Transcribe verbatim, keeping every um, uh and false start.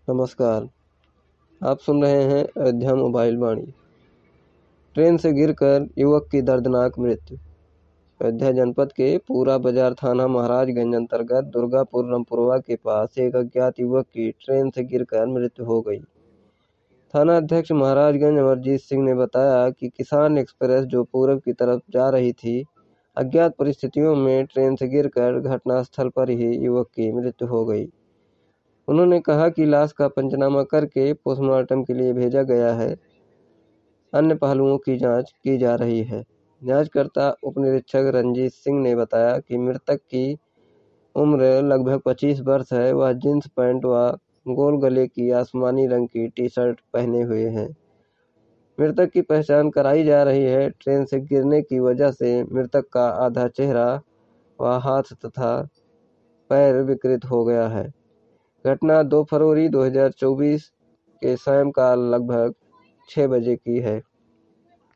नमस्कार, आप सुन रहे हैं अयोध्या मोबाइल वाणी। ट्रेन से गिरकर युवक की दर्दनाक मृत्यु। अयोध्या जनपद के पूरा बाजार थाना महाराजगंज अंतर्गत दुर्गापुर रामपुरवा के पास एक अज्ञात युवक की ट्रेन से गिरकर मृत्यु हो गई। थाना अध्यक्ष महाराजगंज अमरजीत सिंह ने बताया कि किसान एक्सप्रेस जो पूरब की तरफ जा रही थी, अज्ञात परिस्थितियों में ट्रेन से गिरकर घटनास्थल पर ही युवक की मृत्यु हो गई। उन्होंने कहा कि लाश का पंचनामा करके पोस्टमार्टम के लिए भेजा गया है। अन्य पहलुओं की जांच की जा रही है। जांचकर्ता उप निरीक्षक रंजीत सिंह ने बताया कि मृतक की उम्र लगभग पच्चीस वर्ष है। वह जींस पैंट व गोल गले की आसमानी रंग की टी शर्ट पहने हुए हैं। मृतक की पहचान कराई जा रही है। ट्रेन से गिरने की वजह से मृतक का आधा चेहरा व हाथ तथा पैर विकृत हो गया है। घटना दो फरवरी दो हज़ार चौबीस के सायंकाल लगभग छह बजे की है।